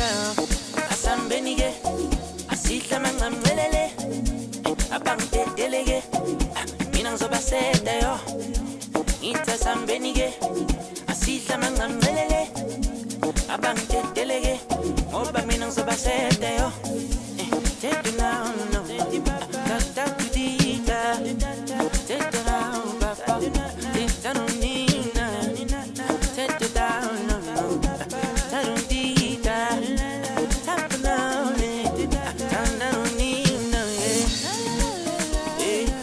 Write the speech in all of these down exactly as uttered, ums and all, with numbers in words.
now. Asambenige, asihla mangamlelele. Abangte delege, mina ngizobaseta yo. Ita sambenige, asihla mangamlelele. Abangte delege, ngoba mina ngizobaseta yo. Take it now, no. Talk talk to Dita. Take it down, papa. Take it down, Nina. Take it down, no, no. Down, Dita. Tap it down, down, down, Nina. Yeah.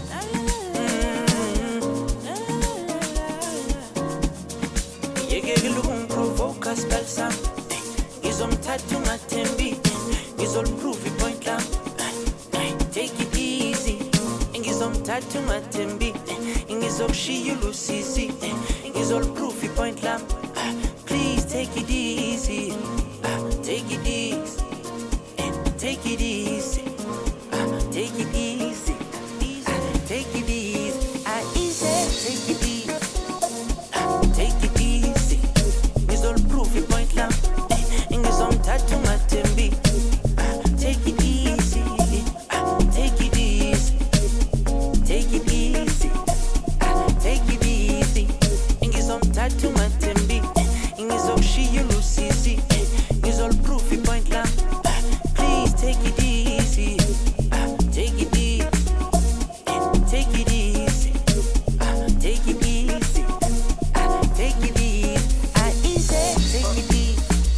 Yeah, get a look on provoke us, spell some. Is on tattoo, my tembi. Is all proof it point lamp. Take it easy. Is on tattoo, my tembi. Is all she you lose easy. Is all proof it point lamp. Please take it easy. Take it easy. Take it easy. Take it easy. Take it easy. I easy. Take it easy. Take it easy. Is all proof it point lamp. Is on tattoo, my tembi. Take it easy. Take it easy. Take it easy. Take it easy. Is on tattoo, my tembi. Is all she you lose easy. Is all proof it point lamp. Please take it easy. Take it easy. Take it easy. Take it easy. Take it easy. I easy. Take it easy.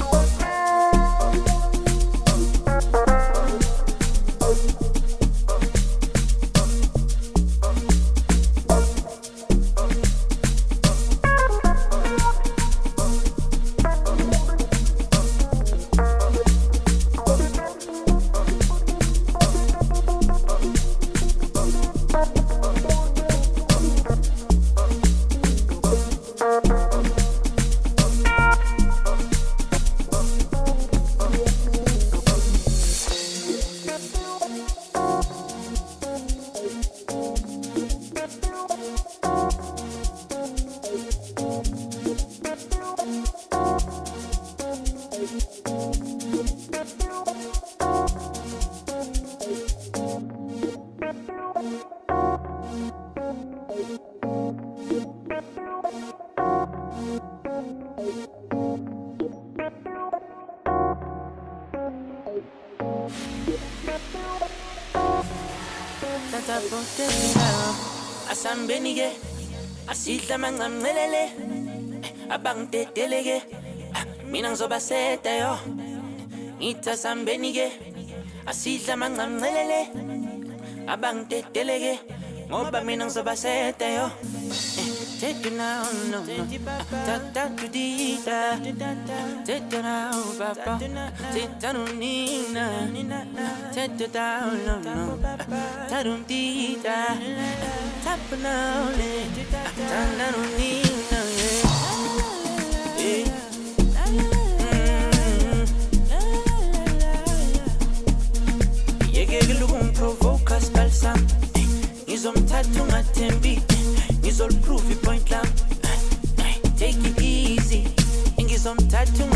Asambenige, asihla mangamlelele. Abangte delege, mina ngizobaseta yo. Ita sambenige, asihla mangamlelele. Abangte delege, ngoba mina ngizobaseta yo. Take it now, no, no. Talk talk to Dita. Take it now, papa. Take it down, Nina. Take it down, no, no. Down, Dita. Tap it now, down, down, Nina. Yeah. Yeah, get a look on provoke us, spell some. Is on tattoo, my tembi. Is all proof it point lamp. Take it easy. Is on tattoo,